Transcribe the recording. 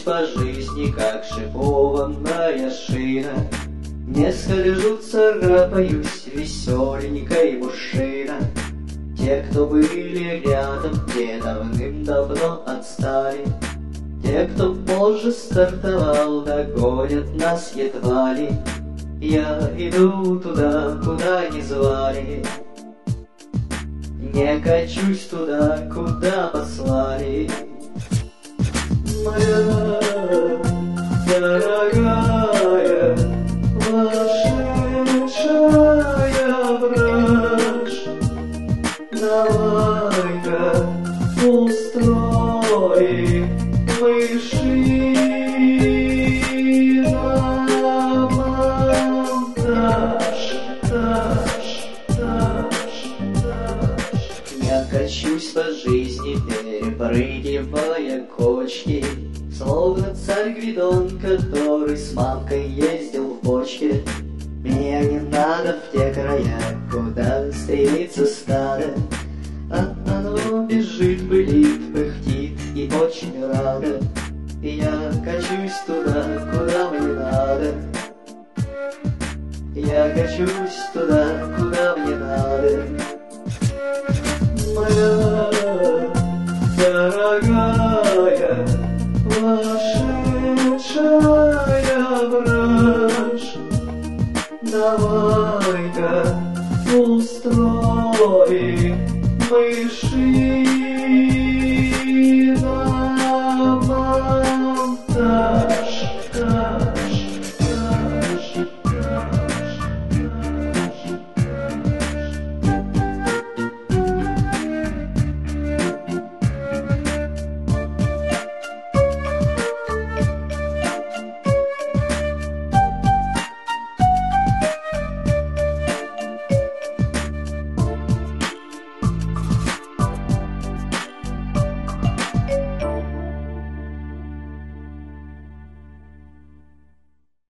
по жизни, как шипованная шина. Не скольжу, царапаюсь, веселенькой мужчина. Те, кто были рядом, те давным-давно отстали. Те, кто позже стартовал, догонят нас едва ли. Я иду туда, куда не звали. Не качусь туда, куда послали. Моя дорогая, вошедшая враж, давай-ка устроим шиномонтаж. Я качусь по жизни, перепрыгивая кочки, словно царь Гвидон, который с мамкой ездил в бочке. Мне не надо в те края, куда стремится стадо. Оно бежит, пылит, пыхтит и очень рада. Я качусь туда, куда мне надо. Я качусь туда, куда мне надо. Моя дорогая, вошедшая враж, давай-ка